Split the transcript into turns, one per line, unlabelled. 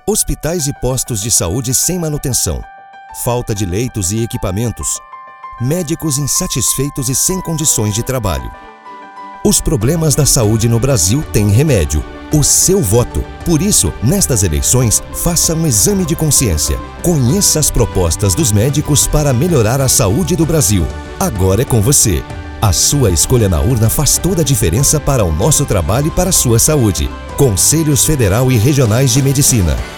Hospitais e postos de saúde sem manutenção. Falta de leitos e equipamentos. Médicos insatisfeitos e sem condições de trabalho. Os problemas da saúde no Brasil têm remédio: o seu voto. Por isso, nestas eleições, faça um exame de consciência. Conheça as propostas dos médicos para melhorar a saúde do Brasil. Agora é com você. A sua escolha na urna faz toda a diferença para o nosso trabalho e para a sua saúde. Conselhos Federal e Regionais de Medicina.